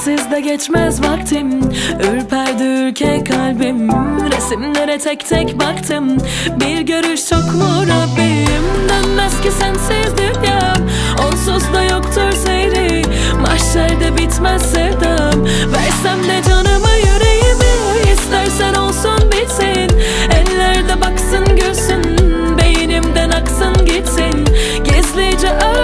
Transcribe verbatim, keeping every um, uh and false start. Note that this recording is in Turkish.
sensiz de geçmez vaktim. Ürperdi ürke kalbim, resimlere tek tek baktım. Bir görüş çok mu Rabbim? Dönmez ki sensiz dünyam, onsuz da yoktur seyri. Mahşerde bitmez sevdam, versem de canımı yüreğimi. İstersen olsun bitsin, ellerde baksın gülsün, beynimden aksın gitsin. Gizlice